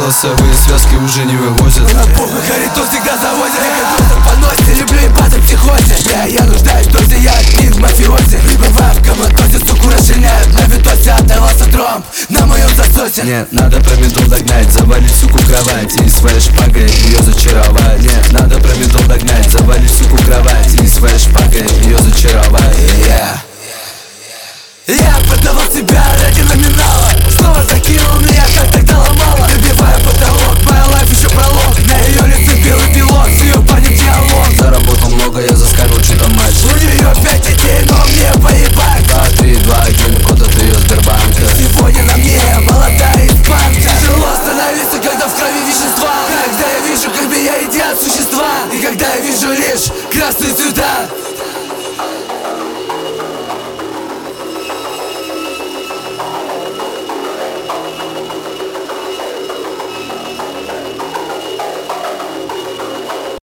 Голосовые связки уже не вывозят. На пуху хариту всегда завозят. Я просто в поносе, люблю ебаться в психозе. Я нуждаюсь в дозе, я не в мафиозе. Прибывая в коматозе, суку расчленяют на видосе. Отдавался тромб на моем засосе. Нет, надо промедол догнать, завалить суку кровать и своей шпагой ее зачаровать. Нет, надо промедол догнать, завалить суку кровать и своей шпагой ее зачаровать. Я продавал себя ради номинала. Снова закинул меня как-то